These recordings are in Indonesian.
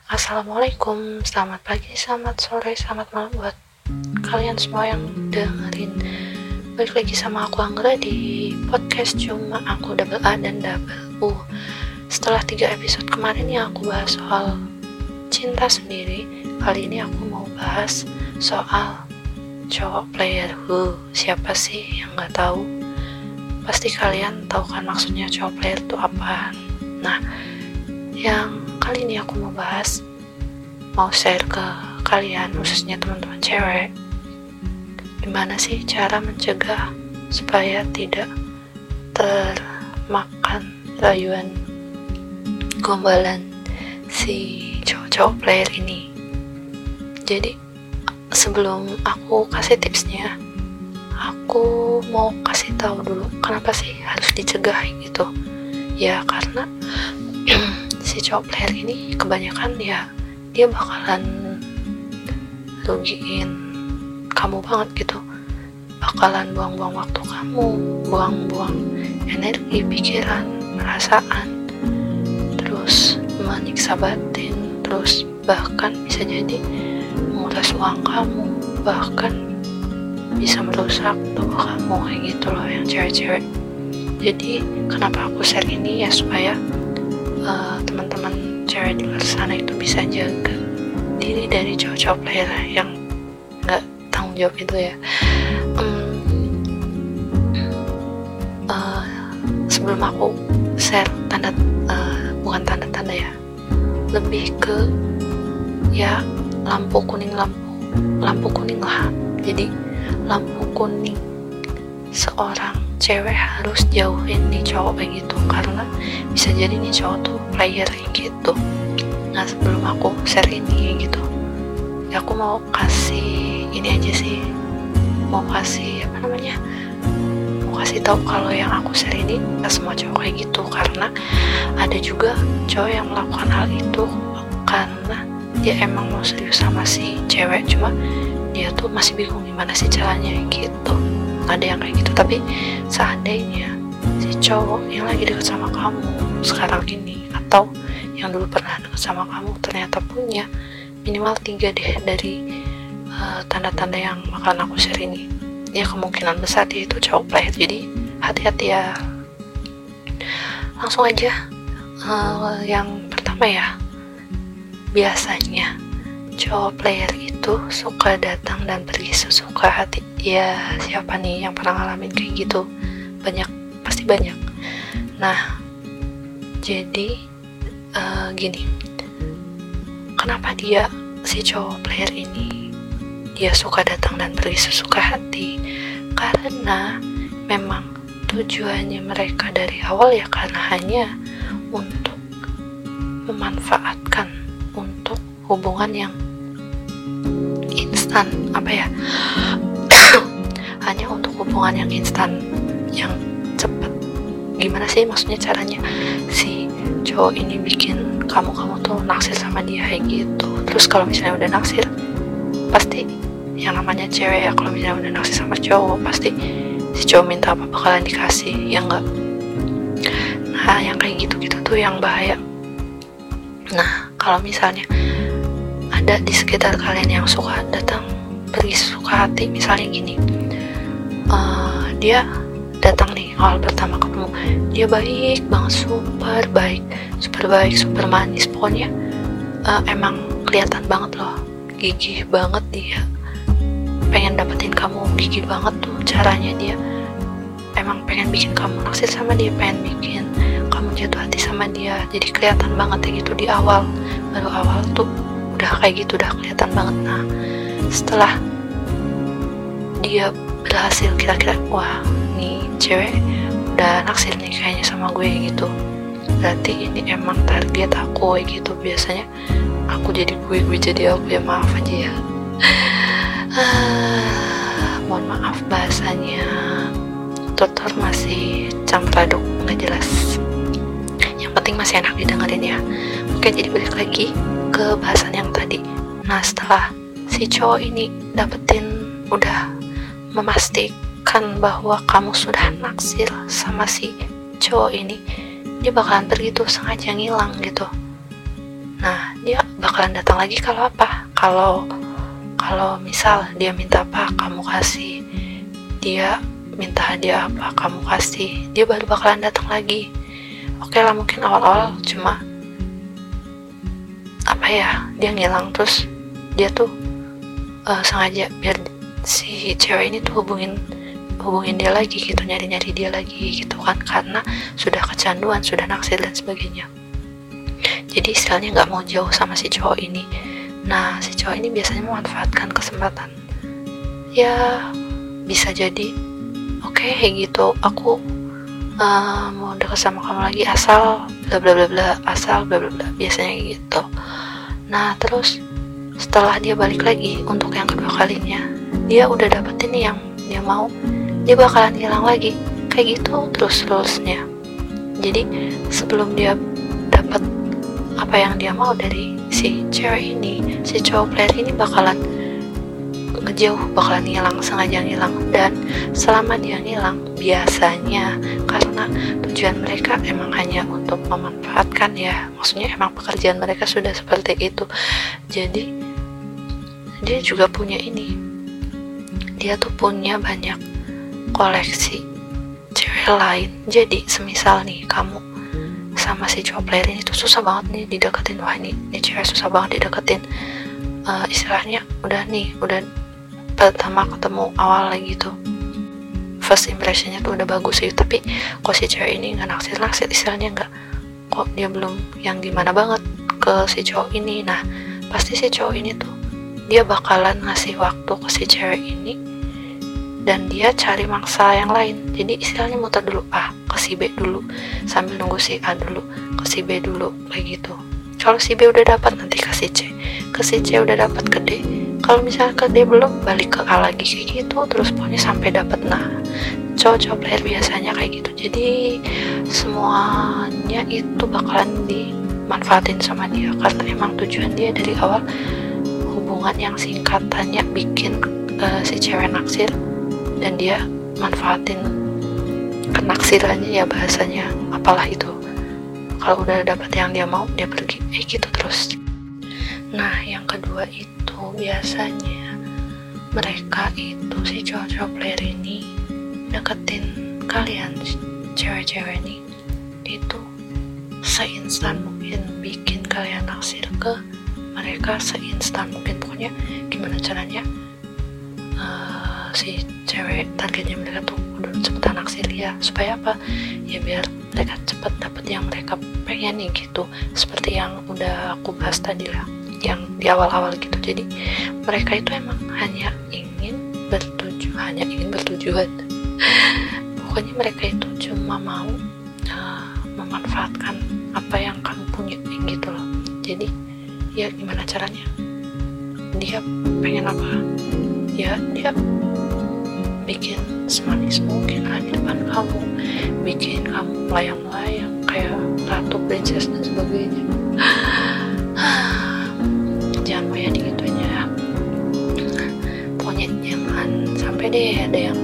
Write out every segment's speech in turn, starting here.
Assalamualaikum, selamat pagi, selamat sore, selamat malam buat kalian semua yang dengerin. Balik lagi sama aku Anggra di podcast Cuma Aku Double A dan Double U. Setelah 3 episode kemarin yang aku bahas soal cinta sendiri, kali ini aku mau bahas soal cowok player. Siapa sih yang gak tahu? Pasti kalian tahu kan maksudnya cowok player itu apa. Nah, yang kali ini aku mau share ke kalian, khususnya teman-teman cewek, gimana sih cara mencegah supaya tidak termakan rayuan gombalan si cowok-cowok player ini. Jadi sebelum aku kasih tipsnya, aku mau kasih tahu dulu kenapa sih harus dicegah gitu. Ya karena si cowok player ini kebanyakan ya dia bakalan rugiin kamu banget gitu, bakalan buang-buang waktu kamu, buang-buang energi, pikiran, perasaan, terus menyiksa batin, terus bahkan bisa jadi menguras uang kamu, bahkan bisa merusak tubuh kamu kayak gitu loh yang cewek-cewek. Jadi kenapa aku share ini ya supaya teman-teman cewek di luar sana itu bisa jaga diri dari cowok-cowok player yang nggak tanggung jawab itu ya. Sebelum aku share bukan tanda-tanda ya, lebih ke ya lampu kuning lah. Jadi lampu kuning seorang cewek harus jauhin nih cowok kayak gitu, karena bisa jadi nih cowok tuh player kayak gitu. Nah sebelum aku share ini gitu ya, aku mau kasih ini aja sih, mau kasih tahu kalau yang aku share ini gak semua cowok kayak gitu, karena ada juga cowok yang melakukan hal itu karena dia emang mau serius sama si cewek, cuma dia tuh masih bingung gimana sih caranya gitu. Ada yang kayak gitu. Tapi seandainya si cowok yang lagi deket sama kamu sekarang ini, atau yang dulu pernah deket sama kamu, ternyata punya minimal 3 deh dari tanda-tanda yang bakalan aku share ini, ya kemungkinan besar dia itu cowok player. Jadi hati-hati ya. Langsung aja. Yang pertama ya, biasanya cowok player itu suka datang dan pergi sesuka hati. Ya siapa nih yang pernah ngalamin kayak gitu? Pasti banyak. Nah jadi gini, kenapa si cowok player ini dia suka datang dan pergi sesuka hati? Karena memang tujuannya mereka dari awal ya karena hanya untuk memanfaatkan, untuk hubungan yang instan, hanya untuk hubungan yang instan, yang cepat. Gimana sih maksudnya caranya? Si cowok ini bikin kamu tuh naksir sama dia kayak gitu. Terus kalau misalnya udah naksir, pasti yang namanya cewek ya, kalau misalnya udah naksir sama cowok, pasti si cowok minta apa bakalan dikasih, ya enggak? Nah yang kayak gitu-gitu tuh yang bahaya. Nah kalau misalnya ada di sekitar kalian yang suka datang pergi suka hati, misalnya gini, dia datang nih awal pertama ketemu, dia baik banget, super baik, super manis, pokoknya emang kelihatan banget loh, gigih banget dia, pengen dapetin kamu, gigih banget tuh caranya dia, emang pengen bikin kamu naksir sama dia, pengen bikin kamu jatuh hati sama dia. Jadi kelihatan banget ya gitu di baru awal tuh udah kayak gitu, udah kelihatan banget. Nah setelah dia berhasil, kira-kira wah nih cewek udah naksir nih kayaknya sama gue gitu, berarti ini emang target aku gitu. Biasanya aku jadi gue jadi aku, ya maaf aja ya. Mohon maaf bahasanya tutor masih campur aduk gak jelas, yang penting masih enak didengerin ya. Oke, jadi balik lagi ke bahasan yang tadi. Nah setelah si cowok ini udah memastikan bahwa kamu sudah naksir sama si cowok ini, dia bakalan pergi tuh sengaja ngilang gitu. Nah dia bakalan datang lagi kalau apa? Kalau misal dia minta apa, kamu kasih. Dia minta hadiah apa, kamu kasih. Dia baru bakalan datang lagi. Oke lah, mungkin awal-awal cuma dia ngilang, terus dia tuh sengaja biar si cewek ini tuh hubungin dia lagi gitu, nyari dia lagi gitu kan, karena sudah kecanduan, sudah naksir dan sebagainya. Jadi istilahnya nggak mau jauh sama si cowok ini. Nah, si cowok ini biasanya memanfaatkan kesempatan. Ya, bisa jadi oke, gitu, aku mau dekat sama kamu lagi asal bla bla bla bla, asal bla bla bla, biasanya gitu. Nah, terus setelah dia balik lagi untuk yang kedua kalinya, dia udah dapetin yang dia mau, dia bakalan hilang lagi, kayak gitu terus-terusnya. Jadi sebelum dia dapat apa yang dia mau dari si cewek ini, si cowok player ini bakalan ngejauh, bakalan hilang, sengaja ngilang. Dan selama dia ngilang, biasanya karena tujuan mereka emang hanya untuk memanfaatkan ya, maksudnya emang pekerjaan mereka sudah seperti itu. Jadi dia juga punya ini, dia tuh punya banyak koleksi cewek lain. Jadi semisal nih kamu sama si cowok player ini tuh susah banget nih dideketin, wah ini cewek susah banget dideketin, istilahnya udah pertama ketemu awal lagi tuh, first impressionnya tuh udah bagus sih, tapi kok si cewek ini nggak naksir, istilahnya nggak, kok dia belum yang gimana banget ke si cowok ini. Nah, pasti si cowok ini tuh dia bakalan ngasih waktu ke si cewek ini dan dia cari mangsa yang lain. Jadi istilahnya muter dulu A ke si B dulu, sambil nunggu si A dulu, ke si B dulu, kayak gitu. Kalau si B udah dapat, nanti ke si C, ke si C udah dapat ke D, kalau misalnya ke D belum, balik ke A lagi, kayak gitu terus pokoknya sampai dapat. Nah, cowok player biasanya kayak gitu. Jadi semuanya itu bakalan dimanfaatin sama dia, karena emang tujuan dia dari awal hubungan yang singkatannya bikin si cewek naksir, dan dia manfaatin kenaksirannya ya, bahasanya apalah itu. Kalau udah dapat yang dia mau, dia pergi, gitu terus. Nah, yang kedua itu biasanya mereka itu, si cowok player ini deketin kalian cewek-cewek ini itu seinstan mungkin, bikin kalian naksir ke mereka seinstan mungkin. Pokoknya gimana caranya si cewek targetnya mereka tuh udah cepetan naksir ya, supaya apa ya, biar mereka cepet dapet yang mereka pengen nih gitu, seperti yang udah aku bahas tadi lah, yang di awal-awal gitu. Jadi mereka itu emang hanya ingin bertujuan pokoknya mereka itu cuma mau memanfaatkan apa yang kamu punya gitu loh. Jadi ya gimana caranya, dia pengen apa ya, dia bikin semanis mungkin lah di depan kamu, bikin kamu melayang-layang kayak ratu, princess dan sebagainya. Jangan mau ya digituin ya, pokoknya jangan sampai deh ada yang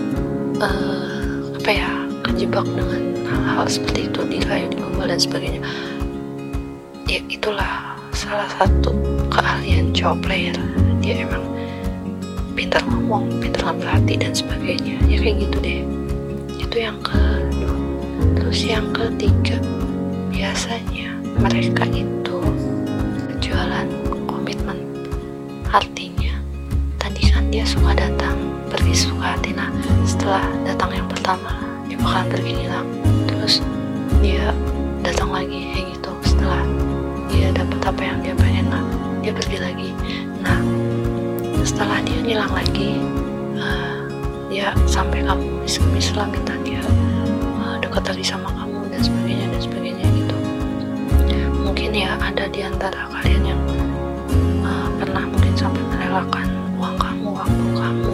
kejebak dengan hal-hal seperti itu, dirayu, digombal dan sebagainya. Ya itulah salah satu keahlian cowok player, dia emang pintar ngomong, pintar ngambil hati dan sebagainya ya, kayak gitu deh. Itu yang kedua. Terus yang ketiga, biasanya mereka itu jualan komitmen. Artinya tadi kan dia suka datang, pergi suka hati. Nah, setelah datang yang pertama, dia bakalan pergi hilang, terus dia datang lagi kayak gitu. Setelah dia dapat apa yang dia pengen, nah dia pergi lagi. Nah, setelah dia ngilang lagi, dia sampai kamu misal minta dia dekat lagi sama kamu dan sebagainya gitu. Mungkin ya ada di antara kalian yang pernah mungkin sampai merelakan uang kamu, waktu kamu,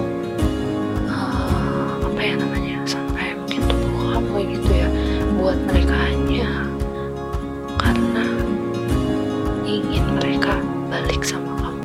sampai mungkin tubuh kamu gitu ya, buat mereka hanya karena ingin mereka balik sama kamu.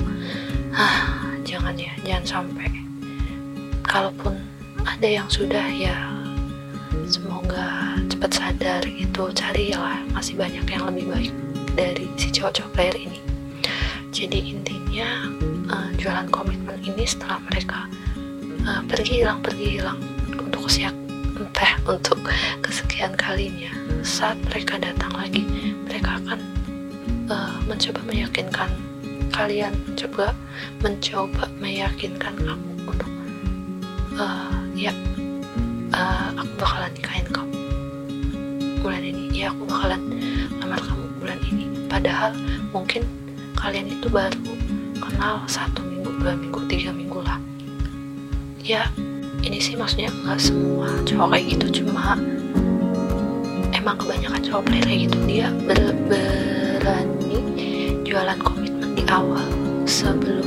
Jangan sampai. Kalaupun ada yang sudah, ya semoga cepat sadar gitu, carilah, masih banyak yang lebih baik dari si cowok player ini. Jadi intinya jualan komitmen ini setelah mereka pergi hilang untuk kesekian kalinya, saat mereka datang lagi, mereka akan mencoba meyakinkan kalian, mencoba meyakinkan kamu untuk aku bakalan nikahin kamu bulan ini, aku bakalan lamar kamu bulan ini. Padahal mungkin kalian itu baru kenal 1 minggu, 2 minggu, 3 minggu lah. Ya ini sih maksudnya nggak semua cowok kayak gitu, cuma emang kebanyakan cowok player kayak gitu. Dia berani jualan komitmen di awal sebelum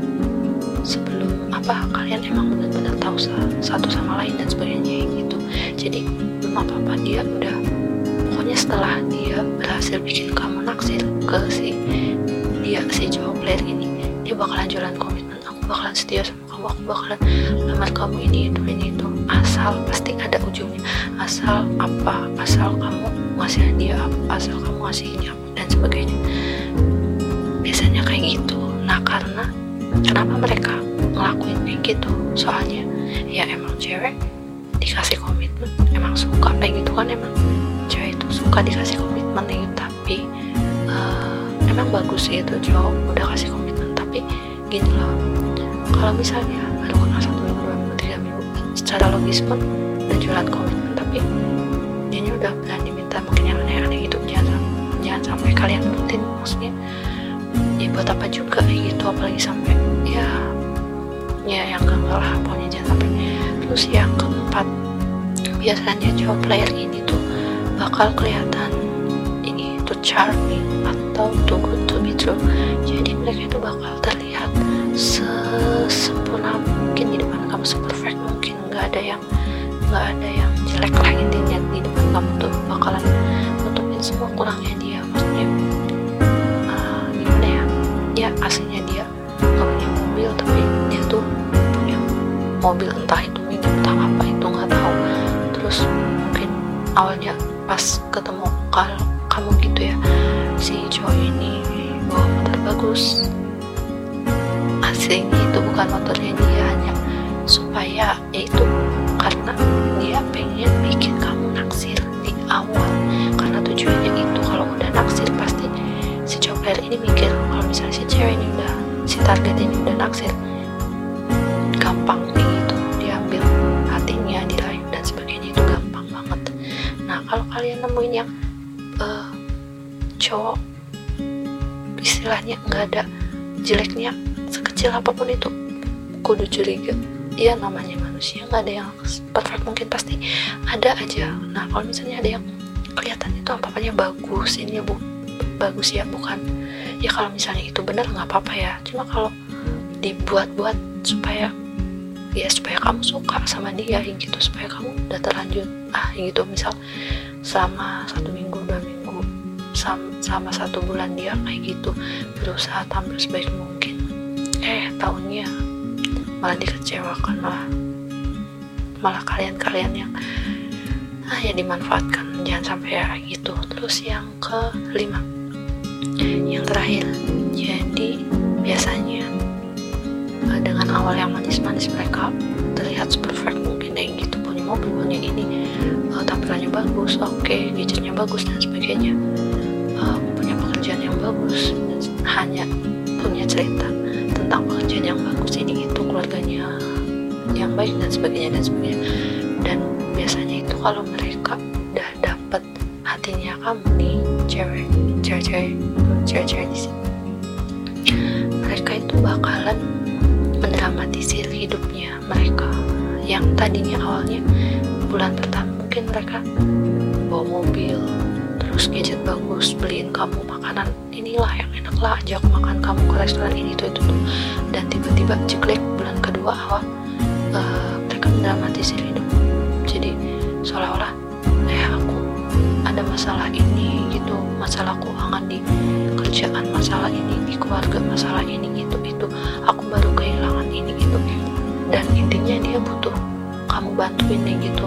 kalian emang benar-benar tahu satu sama lain dan sebagainya gitu. Jadi belum apa-apa, dia udah pokoknya setelah dia berhasil bikin kamu naksir ke si cowok player ini, dia bakalan jualan komitmen. Aku bakalan setia sama kamu, aku bakalan lamar kamu ini itu, asal pasti ada ujungnya, asal kamu ngasih dia apa, asal kamu ngasih ini apa dan sebagainya. Biasanya kayak gitu. Nah, karena kenapa mereka ngelakuin kayak gitu? Soalnya ya emang cewek dikasih komitmen emang suka kayak gitu kan, emang cewek itu suka dikasih komitmen gitu. Tapi emang bagus sih itu cowok udah kasih komitmen, tapi gini loh, kalau misalnya baru kenal 1 minggu, 2 minggu, 3 minggu, secara logis pun udah jualan komitmen, tapi dia udah berani minta mungkin yang aneh-aneh gitu. Jangan sampai kalian rutin, maksudnya ya buat apa juga gitu, apalagi sampai ya yang enggak lah, pokoknya jangan sampai. Terus yang keempat, biasanya cowok player ini tuh bakal kelihatan ini tuh charming atau too good to be true. Jadi mereka itu bakal terlihat sesempurna mungkin di depan kamu, seperfect mungkin, nggak ada yang jelek lah intinya. Di depan kamu tuh bakalan nutupin semua kurangnya dia. Maksudnya gimana ya aslinya dia nggak punya mobil, tapi dia tuh punya mobil, entah itu mini entah apa itu nggak tahu. Terus mungkin awalnya pas ketemu kamu gitu ya, si cowok ini bawa motor bagus, aslinya itu bukan motornya dia, hanya supaya yaitu karena dia pengen bikin kamu naksir di awal. Karena tujuannya itu, kalau udah naksir pasti si cowok player ini mikir kalau misalnya si cewek ini si target ini udah naksir, gampang nih gitu diambil hatinya, diraih dan sebagainya, itu gampang banget. Nah, kalau kalian nemuin yang cowok istilahnya nggak ada jeleknya, sekecil apapun itu kudu curiga. Ya namanya manusia, nggak ada yang perfect, mungkin pasti ada aja. Nah, kalau misalnya ada yang kelihatan itu apa-apanya bagus, ini bagus ya, bukan ya kalau misalnya itu benar nggak apa-apa ya, cuma kalau dibuat-buat supaya kamu suka sama dia gitu, supaya kamu udah terlanjur gitu. Misal selama 1 minggu, 2 minggu, sama 1 bulan dia kayak gitu berusaha tampil sebaik mungkin, tahunnya malah dikecewakan, malah kalian yang ya dimanfaatkan. Jangan sampai ya gitu. Terus yang kelima, yang terakhir, jadi biasanya dengan awal yang manis-manis mereka terlihat perfect mungkin kayak gitu, punya mobil, punya ini, tampilannya bagus, gadgetnya bagus dan sebagainya, punya pekerjaan yang bagus, hanya punya cerita tentang pekerjaan yang bagus, ini itu, keluarganya yang baik dan sebagainya. Dan biasanya itu kalau mereka udah dapet hatinya kamu nih, cewek di sini, mereka itu bakalan mendramatisir hidupnya mereka yang tadinya awalnya bulan pertama mungkin mereka bawa mobil, terus gadget bagus, beliin kamu makanan inilah yang enak lah, ajak makan kamu ke restoran ini itu tuh, dan tiba-tiba jeklek bulan kedua awal mereka mendramatisir hidup. Jadi seolah-olah aku ada masalah ini gitu, masalah keuangan di kerjaan, masalah ini di keluarga, masalah ini itu aku baru kehilangan ini gitu. Dan intinya dia butuh kamu bantuin nih gitu,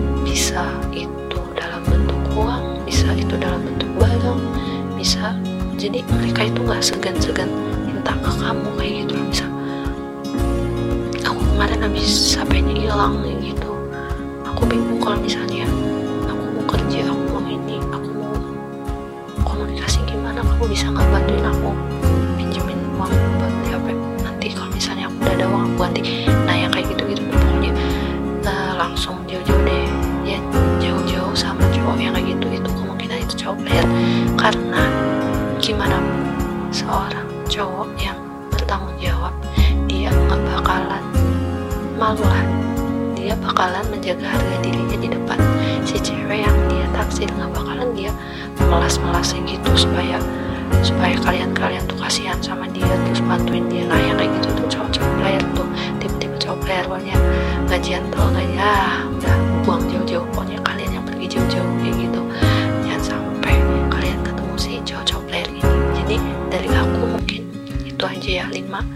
bisa itu dalam bentuk uang, bisa itu dalam bentuk barang, bisa Jadi mereka itu nggak segan-segan minta ke kamu kayak gitu loh. Misal aku kemarin habis HP-nya hilang kayak gitu, aku bingung kalau misalnya aku mau kerja, aku mau ini, aku mau komunikasi gimana, kamu bisa nggak bantuin aku pinjemin uang buat beli HP, nanti kalau misalnya aku udah ada uang aku ganti. Nah yang kayak gitu-gitu pokoknya langsung jauh-jauh deh ya, jauh-jauh sama cowok yang kayak gitu. Itu kemungkinan itu cowok player, karena gimana seorang cowok yang bertanggung jawab, dia nggak bakalan malu lah, dia bakalan menjaga harga dirinya di depan si cewek yang dia taksir. Nggak bakalan dia melas-melasnya gitu supaya kalian tuh kasihan sama dia terus bantuin dia. Nah yang kayak gitu tuh cowok player tuh, tipe-tipe cowok player pokoknya nggak gentle, kayak udah buang jauh-jauh, pokoknya kalian yang pergi jauh-jauh kayak gitu, jangan sampai kalian ketemu si cowok player ini. Jadi dari aku mungkin itu aja ya,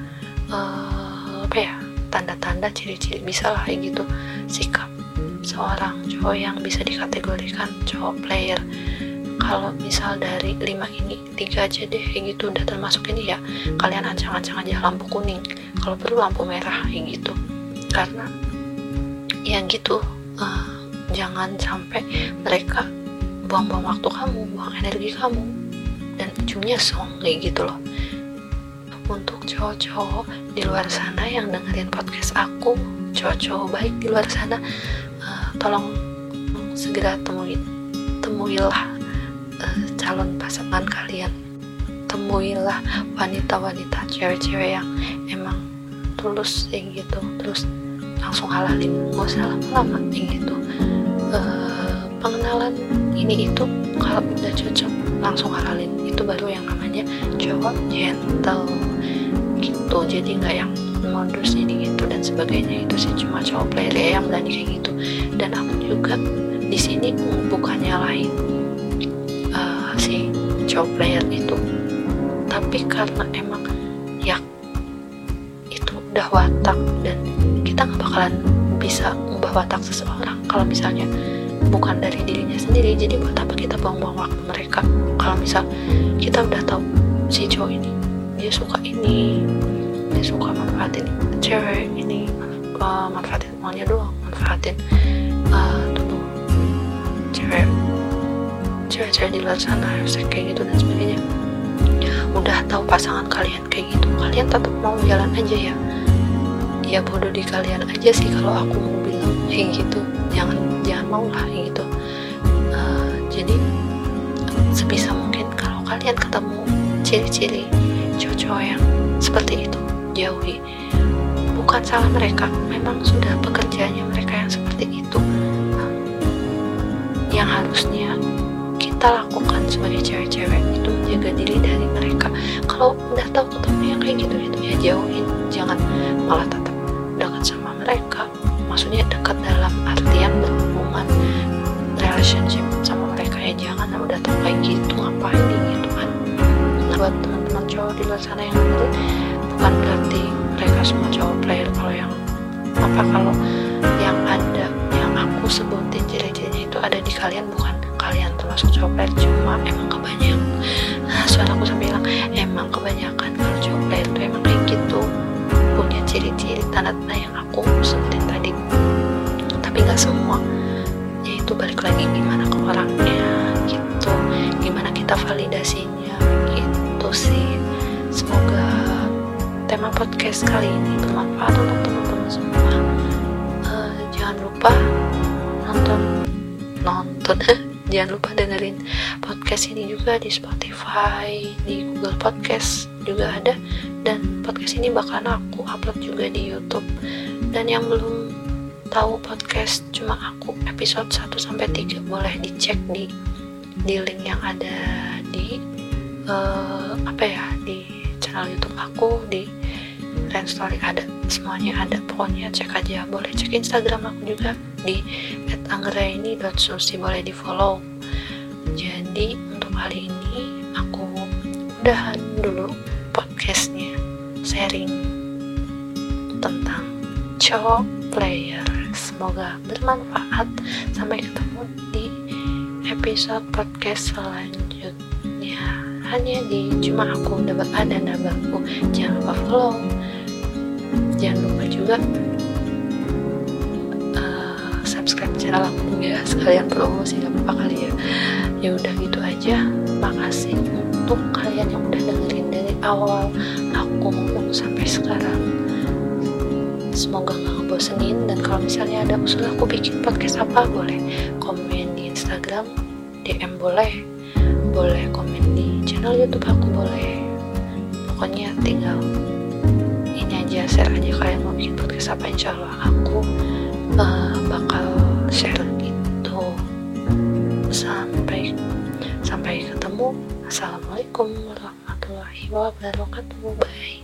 5 tanda-tanda ciri-ciri bisa lah kayak gitu sikap seorang cowok yang bisa dikategorikan cowok player. Kalau misal dari 5 ini 3 aja deh kayak gitu udah termasuk ini ya, kalian ancang-ancang aja lampu kuning, kalau perlu lampu merah kayak gitu. Karena ya gitu, jangan sampai mereka buang-buang waktu kamu, buang energi kamu, dan ujungnya song kayak gitu loh. Untuk cowok-cowok di luar sana yang dengerin podcast aku, cowok-cowok baik di luar sana, tolong segera temuilah calon pasangan kalian, temuilah wanita-wanita, cewek-cewek yang emang tulus kayak gitu, terus langsung halalin, gak usah lama-lama kayak gitu. Pengenalan ini itu kalau udah cocok langsung halalin, itu baru yang namanya cowok gentle gitu. Jadi nggak yang modus ini gitu dan sebagainya, itu sih cuma cowok player yang berani kayak gitu. Dan aku juga di sini bukan nyalahin si cowok player itu, tapi karena emang ya itu udah watak, dan kita nggak bakalan bisa ngubah watak seseorang kalau misalnya bukan dari dirinya sendiri. Jadi buat apa kita buang-buang waktu mereka kalau misal kita udah tahu si cowok ini dia suka ini, dia suka manfaatin cewek ini, manfaatin maunya doang, manfaatin tuh cewek-cewek di luar sana kayak gitu dan sebagainya. Udah tahu pasangan kalian kayak gitu, kalian tetap mau jalan aja ya bodoh di kalian aja sih kalau aku mau bilang kayak gitu. Jangan mau lah kayak gitu. Jadi sebisa mungkin kalau kalian ketemu ciri-ciri cowok yang seperti itu, jauhi. Bukan salah mereka, memang sudah pekerjaannya mereka yang seperti itu. Yang harusnya kita lakukan sebagai cewek-cewek itu menjaga diri dari mereka. Kalau udah tahu ketemu yang kayak gitu ya jauhin, jangan malah tetap dekat sama mereka. Maksudnya dekat dalam artian berhubungan relationship sama mereka ya, jangan udah tahu kayak gitu ngapain gitu kan. Nah, buat teman-teman cowok di luar sana yang dengerin, bukan berarti mereka semua cowok player. Kalau yang ada yang aku sebutin ciri-cirinya itu ada di kalian, bukan kalian termasuk cowok player, cuma emang kebanyakan. Suara aku sampai bilang emang kebanyakan kalau cowok player itu emang kayak gitu, punya ciri-ciri tanda-tanda yang aku sebutin tadi. Tapi nggak semua, yaitu balik lagi gimana ke orangnya gitu, gimana kita validasinya gitu sih. Semoga tema podcast kali ini bermanfaat untuk teman-teman semua. Jangan lupa nonton jangan lupa dengerin podcast ini juga di Spotify, di Google Podcast juga ada, dan podcast ini bakalan aku upload juga di YouTube. Dan yang belum tahu podcast cuma aku episode 1-3, boleh dicek di link yang ada di di channel YouTube aku, di Story ada, semuanya ada, pokoknya cek aja. Boleh cek Instagram aku juga di @anggraini.susi, boleh di follow. Jadi untuk kali ini aku udahan dulu podcastnya, sharing tentang cowok player. Semoga bermanfaat. Sampai ketemu di episode podcast selanjutnya. hanya di Cuma Aku Udah Ada Nabahku. Jangan lupa follow, jangan lupa juga subscribe channel aku ya, sekalian promosi gak apa-apa kali ya. Ya udah gitu aja. Makasih untuk kalian yang udah dengerin dari awal aku ngomong sampai sekarang. Semoga gak ngebosenin, dan kalau misalnya ada usul aku bikin podcast apa, boleh komen di Instagram, DM boleh komen di channel YouTube aku, boleh. Pokoknya tinggal ini aja, share aja kalian mau bikin podcast apa, insya Allah aku bakal share itu. Sampai ketemu. Assalamualaikum warahmatullahi wabarakatuh. Bye.